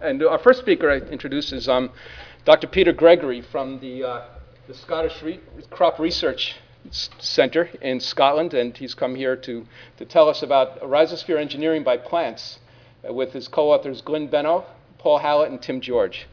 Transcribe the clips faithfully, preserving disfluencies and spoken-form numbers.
And our first speaker I introduce is um, Doctor Peter Gregory from the, uh, the Scottish Re- Crop Research Centre in Scotland, and he's come here to, to tell us about rhizosphere engineering by plants uh, with his co-authors Glyn Benno, Paul Hallett, and Tim George.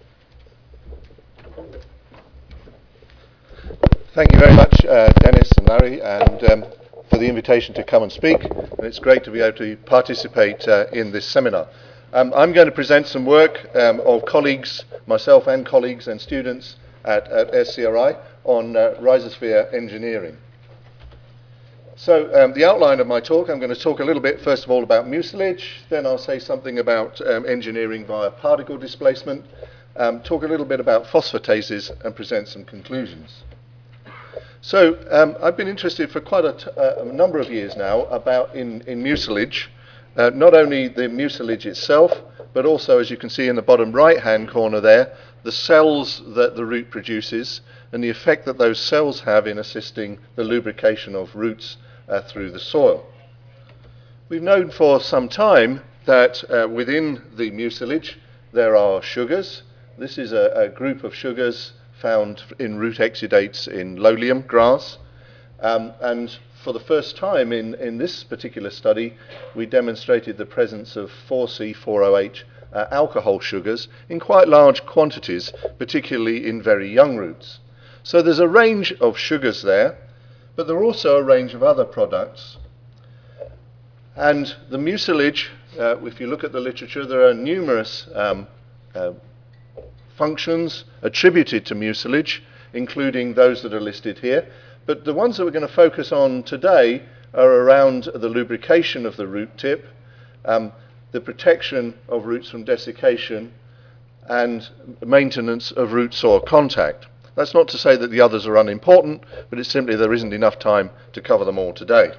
Thank you very much, uh, Dennis and Larry, and um, for the invitation to come and speak. And it's great to be able to participate uh, in this seminar. Um, I'm going to present some work um, of colleagues, myself and colleagues and students at, at S C R I on uh, rhizosphere engineering. So um, the outline of my talk, I'm going to talk a little bit first of all about mucilage, then I'll say something about um, engineering via particle displacement, um, talk a little bit about phosphatases and present some conclusions. So um, I've been interested for quite a, t- uh, a number of years now about in, in mucilage, uh, not only the mucilage itself, but also, as you can see in the bottom right-hand corner there, the cells that the root produces and the effect that those cells have in assisting the lubrication of roots uh, through the soil. We've known for some time that uh, within the mucilage there are sugars. This is a, a group of sugars found in root exudates in Lolium grass. Um, and for the first time in, in this particular study, we demonstrated the presence of four C four O H uh, alcohol sugars in quite large quantities, particularly in very young roots. So there's a range of sugars there, but there are also a range of other products. And the mucilage, uh, if you look at the literature, there are numerous um, uh, functions attributed to mucilage, including those that are listed here. But the ones that we're going to focus on today are around the lubrication of the root tip, um, the protection of roots from desiccation, and maintenance of root soil contact. That's not to say that the others are unimportant, but it's simply there isn't enough time to cover them all today.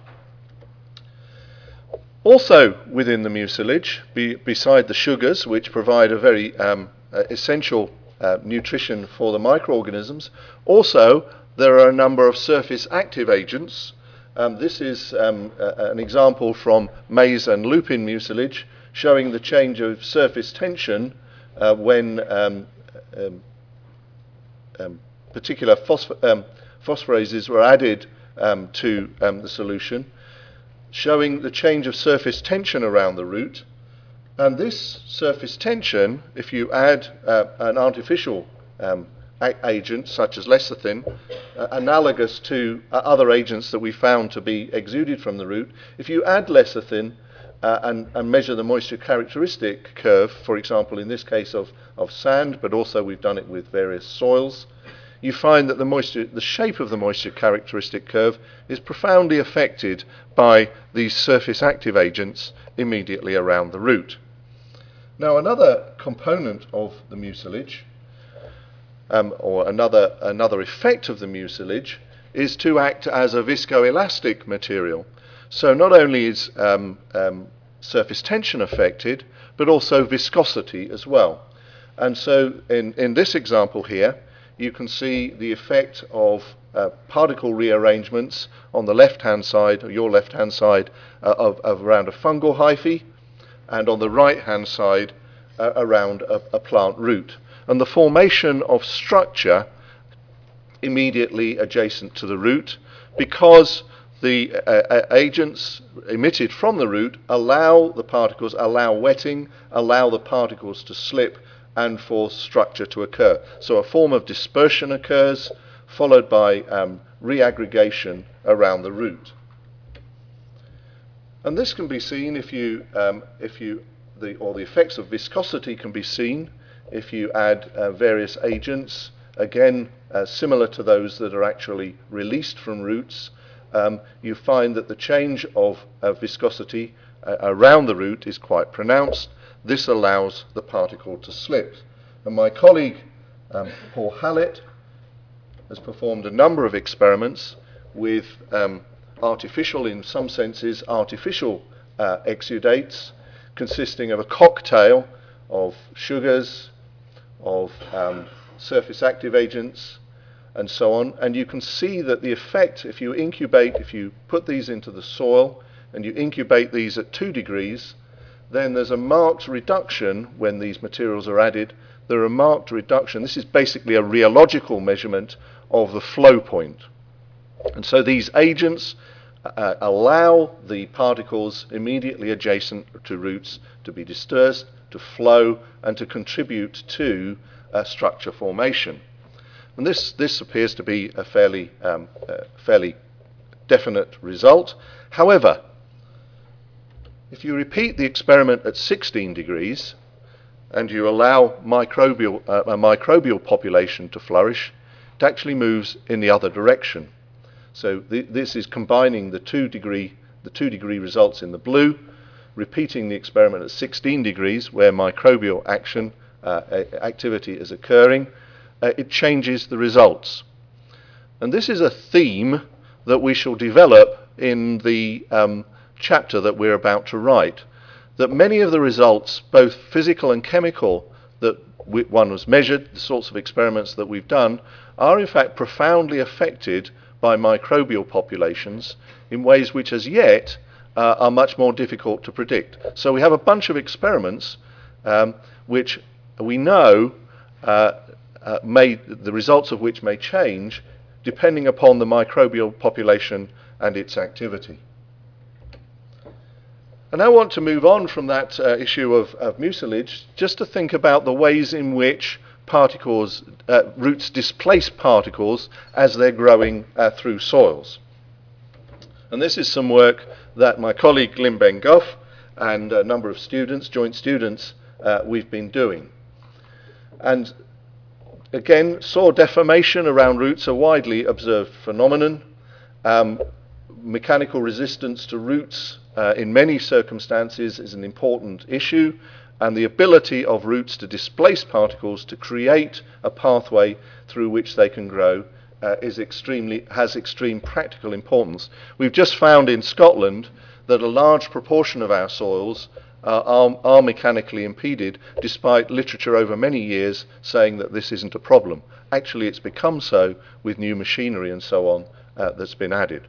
Also within the mucilage, be, beside the sugars, which provide a very um, uh, essential uh, nutrition for the microorganisms, also there are a number of surface active agents. Um, this is um, uh, an example from maize and lupin mucilage showing the change of surface tension uh, when um, um, um, particular phosphor- um, phosphorases were added um, to um, the solution, showing the change of surface tension around the root. And this surface tension, if you add uh, an artificial um, agent such as lecithin, uh, analogous to uh, other agents that we found to be exuded from the root, if you add lecithin uh, and, and measure the moisture characteristic curve, for example in this case of, of sand, but also we've done it with various soils, you find that the moisture, the shape of the moisture characteristic curve is profoundly affected by these surface active agents immediately around the root. Now another component of the mucilage, Um, or another, another effect of the mucilage, is to act as a viscoelastic material. So not only is um, um, surface tension affected, but also viscosity as well. And so in, in this example here, you can see the effect of uh, particle rearrangements on the left-hand side, or your left-hand side, uh, of, of around a fungal hyphae, and on the right-hand side uh, around a, a plant root. And the formation of structure immediately adjacent to the root, because the uh, agents emitted from the root allow the particles, allow wetting, allow the particles to slip and for structure to occur. So a form of dispersion occurs, followed by um, reaggregation around the root. And this can be seen if you, um, if you, the, or the effects of viscosity can be seen if you add uh, various agents, again, uh, similar to those that are actually released from roots. Um, you find that the change of uh, viscosity uh, around the root is quite pronounced. This allows the particle to slip. And my colleague, um, Paul Hallett, has performed a number of experiments with um, artificial, in some senses, artificial uh, exudates, consisting of a cocktail of sugars, of um, surface active agents, and so on. And you can see that the effect, if you incubate, if you put these into the soil and you incubate these at two degrees, then there's a marked reduction when these materials are added. There are a marked reduction. This is basically a rheological measurement of the flow point. And so these agents uh, allow the particles immediately adjacent to roots to be dispersed, to flow, and to contribute to uh, structure formation. And this, this appears to be a fairly, um, uh, fairly definite result. However, if you repeat the experiment at sixteen degrees and you allow microbial, uh, a microbial population to flourish, it actually moves in the other direction. So th this is combining the two degree, the two degree results in the blue, repeating the experiment at sixteen degrees where microbial action uh, activity is occurring. Uh, it changes the results. And this is a theme that we shall develop in the um, chapter that we're about to write, that many of the results, both physical and chemical, that we, one was measured, the sorts of experiments that we've done, are in fact profoundly affected by microbial populations in ways which as yet uh, are much more difficult to predict. So we have a bunch of experiments um, which we know uh, uh, may, the results of which may change depending upon the microbial population and its activity. And I want to move on from that uh, issue of, of mucilage just to think about the ways in which particles, uh, roots displace particles as they're growing uh, through soils. And this is some work that my colleague Glyn Ben-Goff and a number of students, joint students, uh, we've been doing. And again, soil deformation around roots are widely observed phenomenon. Um, mechanical resistance to roots uh, in many circumstances is an important issue, and the ability of roots to displace particles to create a pathway through which they can grow uh, is extremely, has extreme practical importance. We've just found in Scotland that a large proportion of our soils uh, are, are mechanically impeded, despite literature over many years saying that this isn't a problem. Actually, it's become so with new machinery and so on uh, that's been added.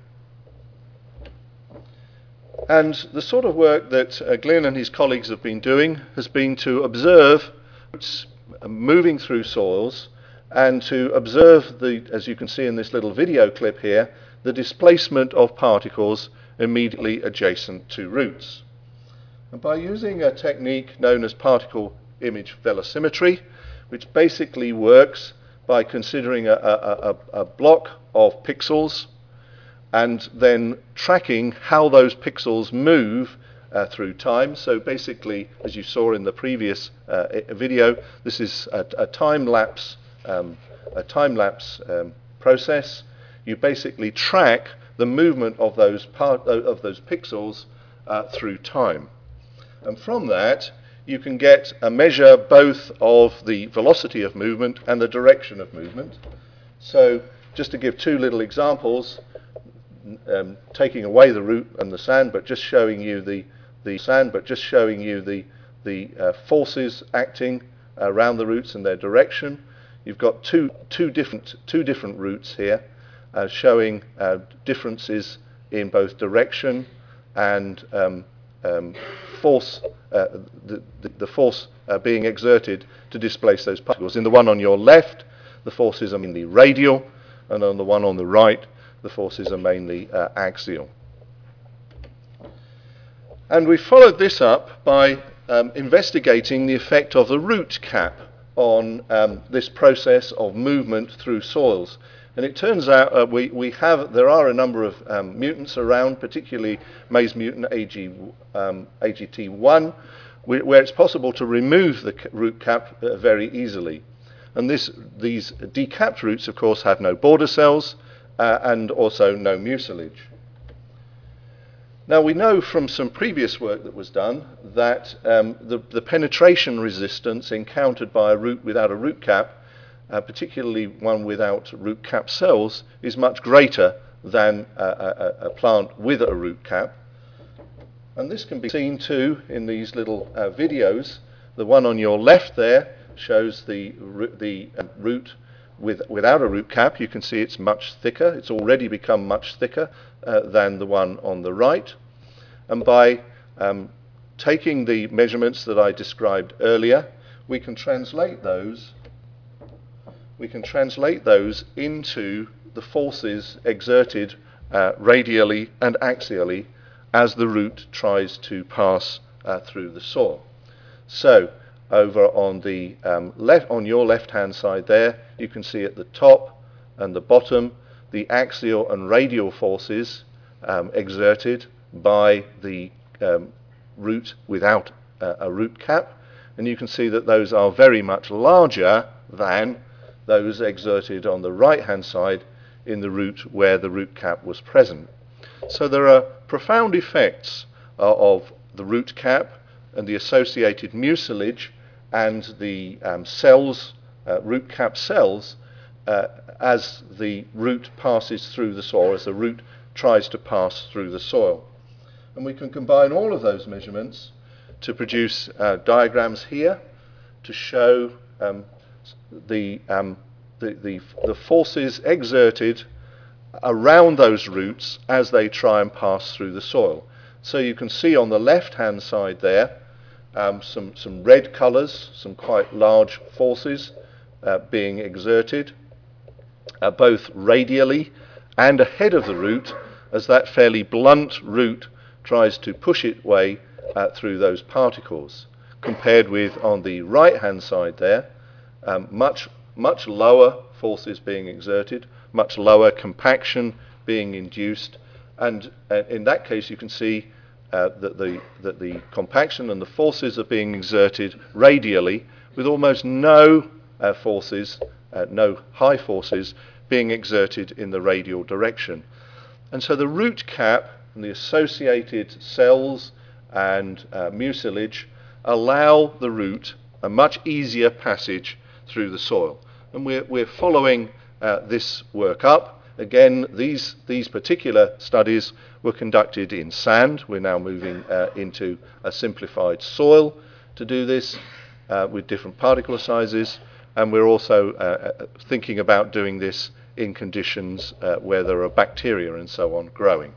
And the sort of work that uh, Glyn and his colleagues have been doing has been to observe roots moving through soils and to observe, the, as you can see in this little video clip here, the displacement of particles immediately adjacent to roots. And by using a technique known as particle image velocimetry, which basically works by considering a, a, a, a block of pixels and then tracking how those pixels move uh, through time. So basically, as you saw in the previous uh, video, this is a, a time-lapse um, a time-lapse um, process. You basically track the movement of those part of those pixels uh, through time, and from that you can get a measure both of the velocity of movement and the direction of movement. So just to give two little examples. Um, taking away the root and the sand, but just showing you the the sand, but just showing you the the uh, forces acting uh, around the roots and their direction. You've got two two different two different roots here, uh, showing uh, differences in both direction and um, um, force, uh, the, the the force uh, being exerted to displace those particles. In the one on your left, the forces are mainly radial, and on the one on the right, the forces are mainly uh, axial. And we followed this up by um, investigating the effect of the root cap on um, this process of movement through soils. And it turns out uh, we, we have, there are a number of um, mutants around, particularly maize mutant A G, um, A G T one, where it's possible to remove the root cap uh, very easily. And this, these decapped roots, of course, have no border cells, Uh, and also no mucilage. Now we know from some previous work that was done that um, the, the penetration resistance encountered by a root without a root cap, uh, particularly one without root cap cells, is much greater than a, a, a plant with a root cap. And this can be seen too in these little uh, videos. The one on your left there shows the, the um, root With, without a root cap. You can see it's much thicker. It's already become much thicker uh, than the one on the right. And by um, taking the measurements that I described earlier, we can translate those we can translate those into the forces exerted uh, radially and axially as the root tries to pass uh, through the soil. So over on the um, left, on your left-hand side there, you can see at the top and the bottom the axial and radial forces um, exerted by the um, root without uh, a root cap, and you can see that those are very much larger than those exerted on the right-hand side in the root where the root cap was present. So there are profound effects uh, of the root cap and the associated mucilage and the um, cells, uh, root cap cells, uh, as the root passes through the soil, as the root tries to pass through the soil. And we can combine all of those measurements to produce uh, diagrams here to show um, the, um, the, the, the forces exerted around those roots as they try and pass through the soil. So you can see on the left-hand side there um, some, some red colours, some quite large forces uh, being exerted, uh, both radially and ahead of the root, as that fairly blunt root tries to push its way uh, through those particles, compared with on the right-hand side there, um, much, much lower forces being exerted, much lower compaction being induced, and uh, in that case you can see uh, that, the, that the compaction and the forces are being exerted radially, with almost no uh, forces, uh, no high forces being exerted in the radial direction. And so the root cap and the associated cells and uh, mucilage allow the root a much easier passage through the soil. And we're, we're following uh, this work up. Again, these, these particular studies were conducted in sand. We're now moving uh, into a simplified soil to do this uh, with different particle sizes. And we're also uh, thinking about doing this in conditions uh, where there are bacteria and so on growing.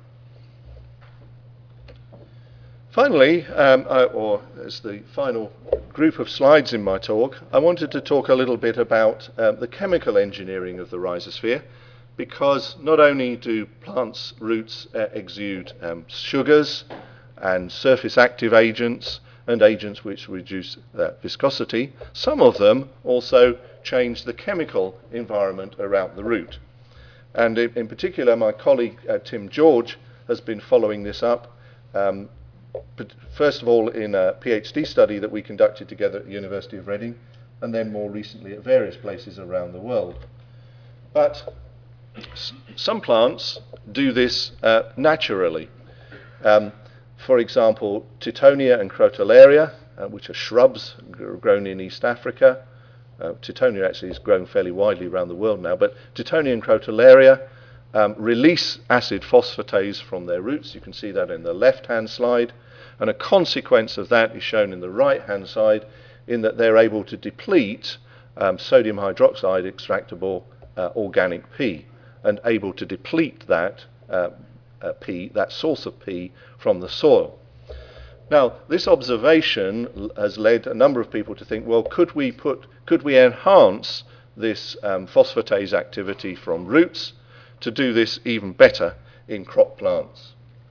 Finally, um, I, or as the final group of slides in my talk, I wanted to talk a little bit about uh, the chemical engineering of the rhizosphere, because not only do plants' roots uh, exude um, sugars and surface active agents and agents which reduce uh, viscosity, some of them also change the chemical environment around the root. And in, in particular, my colleague uh, Tim George has been following this up, um, first of all in a PhD study that we conducted together at the University of Reading, and then more recently at various places around the world. But s- some plants do this uh, naturally. Um, for example, Tittonia and Crotalaria, uh, which are shrubs grown in East Africa. Uh, Tittonia actually is grown fairly widely around the world now, but Tittonia and Crotalaria um, release acid phosphatase from their roots. You can see that in the left-hand slide, and a consequence of that is shown in the right-hand side, in that they're able to deplete um, sodium hydroxide extractable uh, organic P, and able to deplete that uh, uh, P, that source of P, from the soil. Now, this observation has led a number of people to think, well, could we put, could we enhance this um, phosphatase activity from roots to do this even better in crop plants?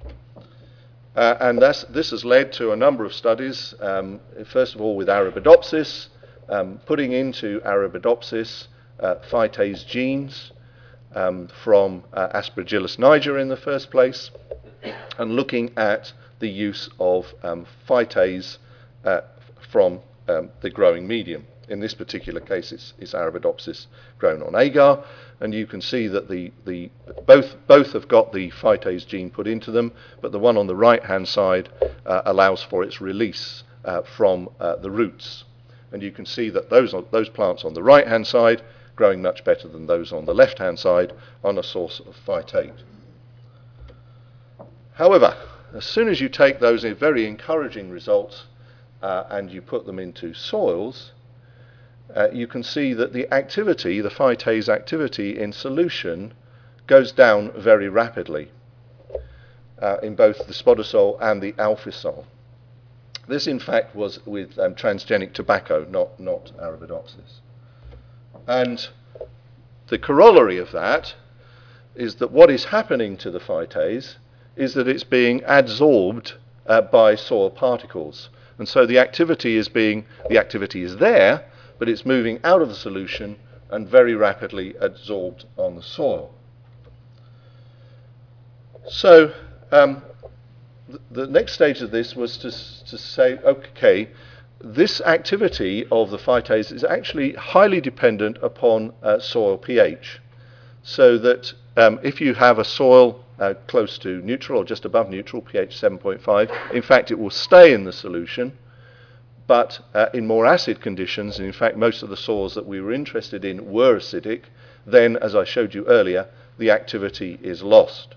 Uh, and that's, this has led to a number of studies, um, first of all with Arabidopsis, um, putting into Arabidopsis uh, phytase genes um, from uh, Aspergillus niger in the first place, and looking at the use of um, phytase uh, from um, the growing medium. In this particular case, it's, it's Arabidopsis grown on agar, and you can see that the, the both both have got the phytase gene put into them, but the one on the right-hand side uh, allows for its release uh, from uh, the roots. And you can see that those those plants on the right-hand side growing much better than those on the left-hand side on a source of phytate. However, as soon as you take those very encouraging results uh, and you put them into soils, uh, you can see that the activity, the phytase activity in solution, goes down very rapidly uh, in both the spodosol and the alphisol. This, in fact, was with um, transgenic tobacco, not, not Arabidopsis. And the corollary of that is that what is happening to the phytase is that it's being adsorbed uh, by soil particles. And so the activity is being, the activity is there, but it's moving out of the solution and very rapidly adsorbed on the soil. So um, th the next stage of this was to, to say, okay, this activity of the phytase is actually highly dependent upon uh, soil pH. So that um, if you have a soil uh, close to neutral or just above neutral, pH seven point five, in fact it will stay in the solution, but uh, in more acid conditions, and in fact most of the soils that we were interested in were acidic, then, as I showed you earlier, the activity is lost.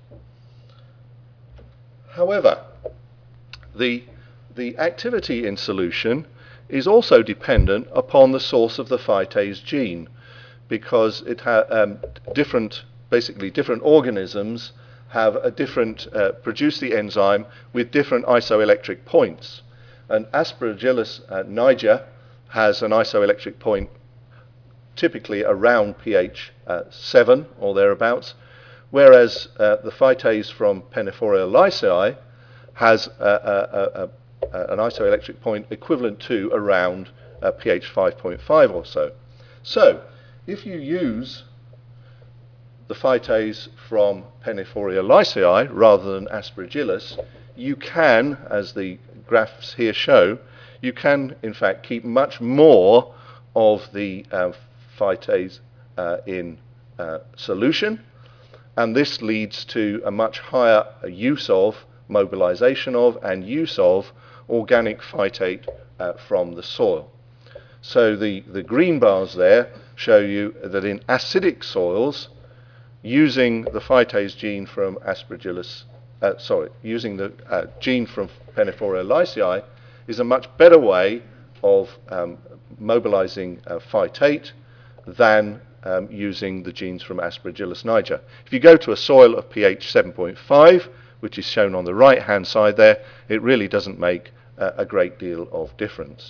However, the, the activity in solution is also dependent upon the source of the phytase gene, because it ha um, different, basically different organisms have a different, uh, produce the enzyme with different isoelectric points. And Aspergillus uh, niger has an isoelectric point typically around pH uh, seven or thereabouts, whereas uh, the phytase from Pennifolia lysii has a, a, a, a, an isoelectric point equivalent to around uh, pH five point five or so. So, if you use the phytase from Pennifolia lysii rather than Aspergillus, you can, as the graphs here show, you can in fact keep much more of the uh, phytase uh, in uh, solution, and this leads to a much higher use of, mobilization of, and use of organic phytate uh, from the soil. So the, the green bars there show you that in acidic soils, using the phytase gene from Aspergillus, uh, sorry, using the uh, gene from Pennifolia lysii is a much better way of um, mobilizing uh, phytate than um, using the genes from Aspergillus niger. If you go to a soil of pH seven point five, which is shown on the right hand side there, it really doesn't make uh, a great deal of difference.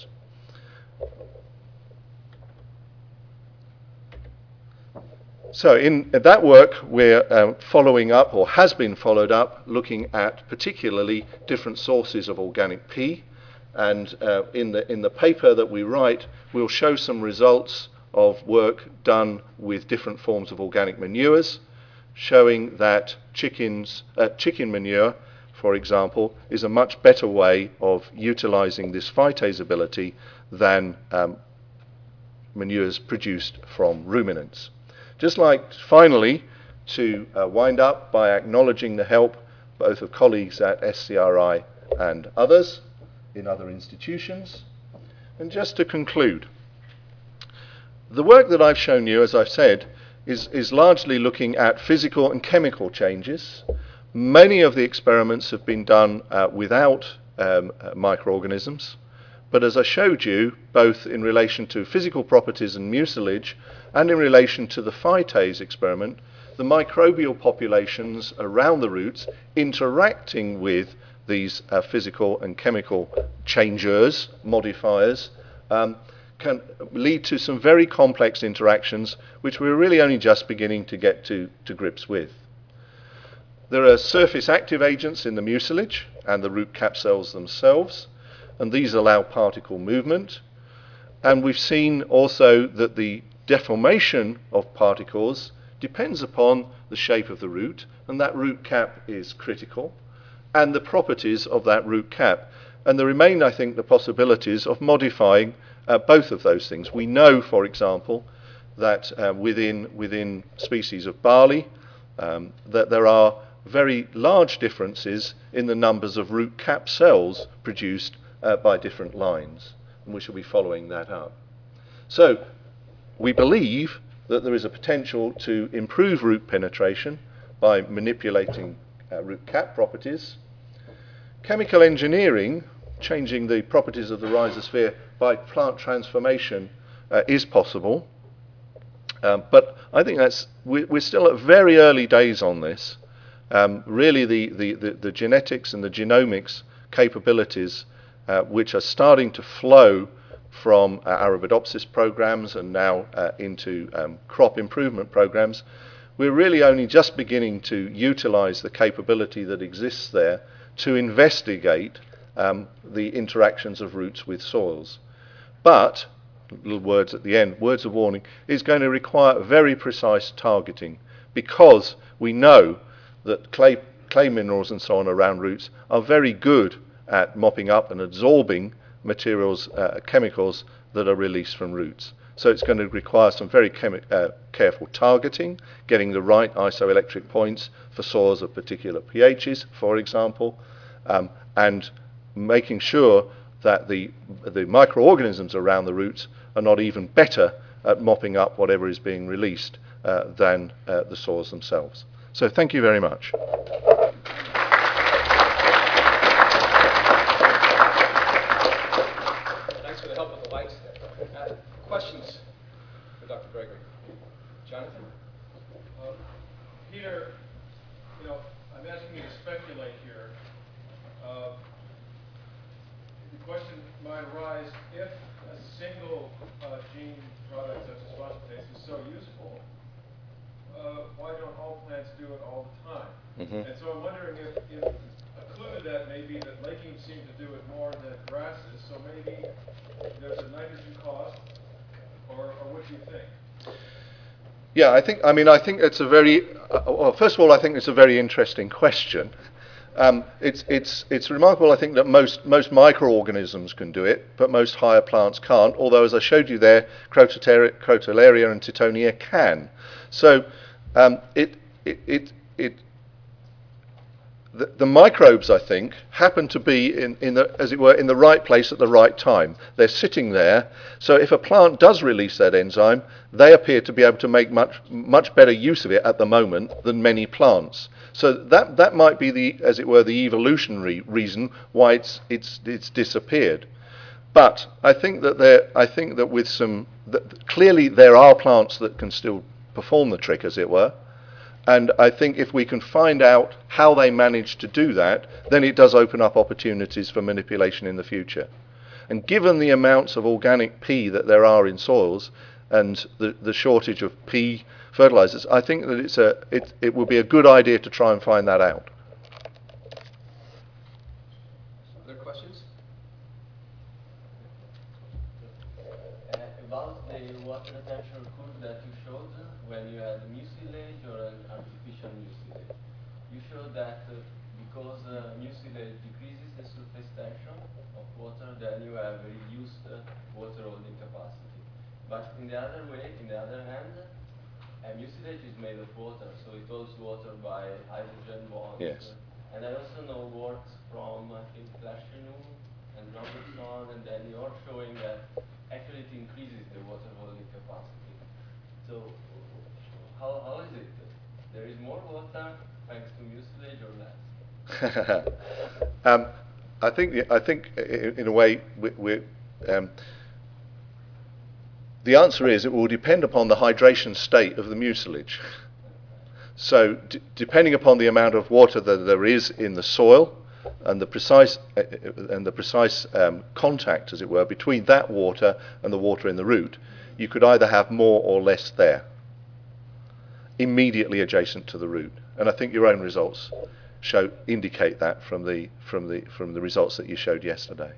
So in that work, we're uh, following up, or has been followed up, looking at particularly different sources of organic P. And uh, in the in the paper that we write, we'll show some results of work done with different forms of organic manures, showing that chickens, uh, chicken manure, for example, is a much better way of utilizing this phytase ability than um, manures produced from ruminants. Just like, finally, to uh, wind up by acknowledging the help both of colleagues at S C R I and others in other institutions. And just to conclude, the work that I've shown you, as I've said, is, is largely looking at physical and chemical changes. Many of the experiments have been done uh, without um, uh, microorganisms. But as I showed you, both in relation to physical properties and mucilage, and in relation to the phytase experiment, the microbial populations around the roots interacting with these uh, physical and chemical changers, modifiers, um, can lead to some very complex interactions which we're really only just beginning to get to, to grips with. There are surface active agents in the mucilage and the root cap cells themselves, and these allow particle movement. And we've seen also that the deformation of particles depends upon the shape of the root, and that root cap is critical, and the properties of that root cap. And there remain, I think, the possibilities of modifying uh, both of those things. We know, for example, that uh, within, within species of barley, um, that there are very large differences in the numbers of root cap cells produced Uh, by different lines, and we shall be following that up. So we believe that there is a potential to improve root penetration by manipulating uh, root cap properties. Chemical engineering, changing the properties of the rhizosphere by plant transformation, uh, is possible, um, but I think that's we're still at very early days on this. Um, really the, the, the, the genetics and the genomics capabilities uh, which are starting to flow from uh, Arabidopsis programs and now uh, into um, crop improvement programs, we're really only just beginning to utilize the capability that exists there to investigate um, the interactions of roots with soils. But, little words at the end, words of warning, is going to require very precise targeting, because we know that clay, clay minerals and so on around roots are very good at mopping up and absorbing materials, uh, chemicals that are released from roots. So it's going to require some very chemi- uh, careful targeting, getting the right isoelectric points for soils of particular pHs, for example, um, and making sure that the, the microorganisms around the roots are not even better at mopping up whatever is being released uh, than uh, the soils themselves. So thank you very much. Thanks for the help with the lights there. Uh, questions for Doctor Gregory? Jonathan? Uh, Peter, you know, I'm asking you to speculate here. Uh, the question might arise, if a single uh, gene product such as phosphatase is so useful, uh, why don't all plants do it all the time? Mm-hmm. And so I'm wondering if, if a clue to that may be that legumes seem to do it more than grasses, so maybe there's a nitrogen cost, or, or what do you think? Yeah, I think, I mean, I think it's a very, uh, well, first of all, I think it's a very interesting question. Um, it's, it's, it's remarkable, I think, that most, most microorganisms can do it, but most higher plants can't, although, as I showed you there, Crotalaria and Tittonia can. So um, it, it, it, it the, the microbes, I think, happen to be, in, in the, as it were, in the right place at the right time. They're sitting there, so if a plant does release that enzyme, they appear to be able to make much, much better use of it at the moment than many plants. So that, that might be, the, as it were, the evolutionary reason why it's, it's, it's disappeared. But I think that there, I think that with some, that clearly there are plants that can still perform the trick, as it were. And I think if we can find out how they manage to do that, then it does open up opportunities for manipulation in the future. And given the amounts of organic P that there are in soils and the, the shortage of P fertilizers, I think that it's a, it, it would be a good idea to try and find that out. Other questions? Uh, about the water retention curve that you showed when you had mucilage or an artificial mucilage, you showed that uh, because uh, mucilage decreases the surface tension of water, then you have reduced uh, water holding capacity. But in the other way, in the other hand, uh, mucilage is made of water, so it holds water by hydrogen bonds. Yes. And I also know works from, I think, Flashenu and Robertson, and then you're showing that actually it increases the water holding capacity. So how, how is it? There is more water thanks to mucilage or less? um, I think, I think in a way, we, we, um, the answer is it will depend upon the hydration state of the mucilage. So d depending upon the amount of water that there is in the soil and the precise, uh, and the precise um, contact, as it were, between that water and the water in the root, you could either have more or less there, immediately adjacent to the root. And I think your own results show, indicate that from the, from the, from the results that you showed yesterday.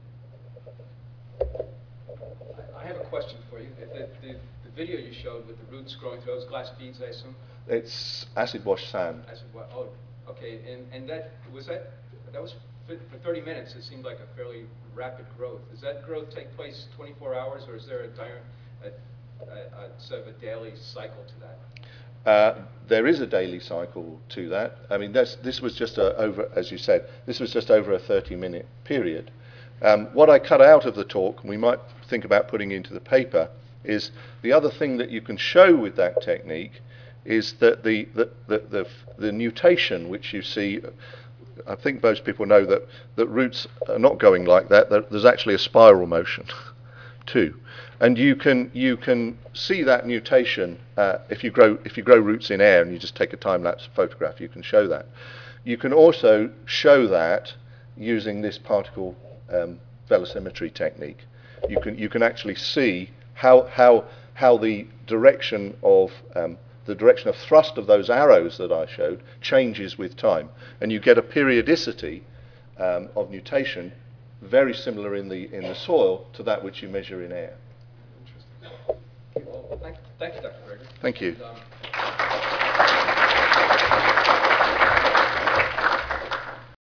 I have a question for you. The, the, the video you showed with the roots growing through those glass beads, I assume? It's acid wash sand. Acid wash. Oh, okay. And and that was that. That was for, for thirty minutes. It seemed like a fairly rapid growth. Does that growth take place twenty-four hours, or is there a, a, a, a sort of a daily cycle to that? Uh, there is a daily cycle to that. I mean, that's, this was just a, over, as you said, this was just over a thirty-minute period. Um, what I cut out of the talk, and we might think about putting into the paper, is the other thing that you can show with that technique is that the, the, the, the, the nutation which you see, I think most people know that, that roots are not going like that, that there's actually a spiral motion too. And you can, you can see that nutation uh, if, you grow, if you grow roots in air and you just take a time-lapse photograph, you can show that. You can also show that using this particle um, velocimetry technique. You can you can actually see how how how the direction of um, the direction of thrust of those arrows that I showed changes with time, and you get a periodicity um, of nutation very similar in the in the soil to that which you measure in air. Well, thank, thank you, Doctor Gregory. Thank you. And, um,